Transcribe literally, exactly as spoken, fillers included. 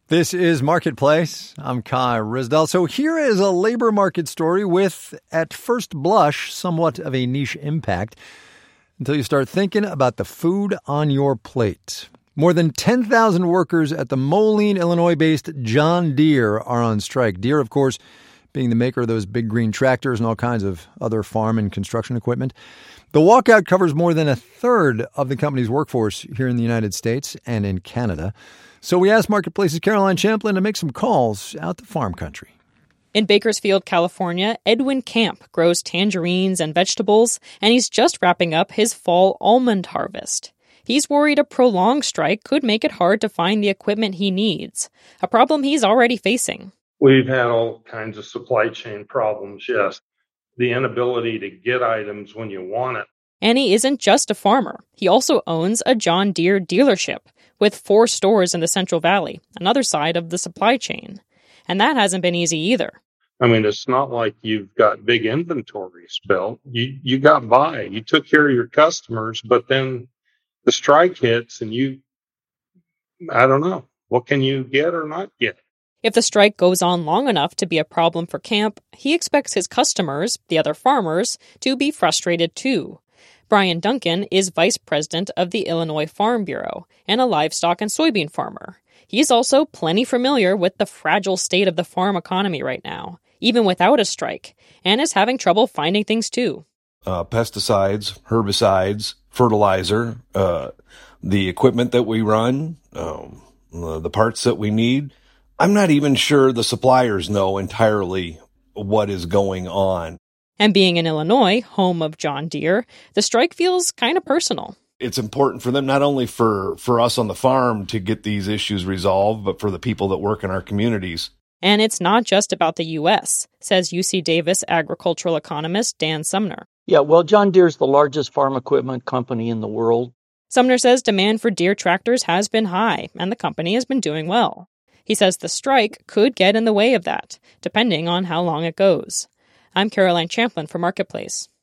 This is Marketplace. I'm Kai Risdell. So here is a labor market story with, at first blush, somewhat of a niche impact until you start thinking about the food on your plate. More than ten thousand workers at the Moline, Illinois-based John Deere are on strike. Deere, of course, being the maker of those big green tractors and all kinds of other farm and construction equipment. The walkout covers more than a third of the company's workforce here in the United States and in Canada. So we asked Marketplace's Caroline Champlin to make some calls out to farm country. In Bakersfield, California, Edwin Camp grows tangerines and vegetables, and he's just wrapping up his fall almond harvest. He's worried a prolonged strike could make it hard to find the equipment he needs, a problem he's already facing. We've had all kinds of supply chain problems, yes. The inability to get items when you want it. And he isn't just a farmer. He also owns a John Deere dealership with four stores in the Central Valley, another side of the supply chain. And that hasn't been easy either. I mean, it's not like you've got big inventories built. You you got by. You took care of your customers, but then the strike hits and you, I don't know, what can you get or not get? If the strike goes on long enough to be a problem for Camp, he expects his customers, the other farmers, to be frustrated too. Brian Duncan is vice president of the Illinois Farm Bureau and a livestock and soybean farmer. He's also plenty familiar with the fragile state of the farm economy right now, even without a strike, and is having trouble finding things too. Uh, pesticides, herbicides, fertilizer, uh, the equipment that we run, um, uh, the parts that we need. I'm not even sure the suppliers know entirely what is going on. And being in Illinois, home of John Deere, the strike feels kind of personal. It's important for them, not only for, for us on the farm to get these issues resolved, but for the people that work in our communities. And it's not just about the U S, says U C Davis agricultural economist Dan Sumner. Yeah, well, John Deere's the largest farm equipment company in the world. Sumner says demand for Deere tractors has been high, and the company has been doing well. He says the strike could get in the way of that, depending on how long it goes. I'm Caroline Champlin for Marketplace.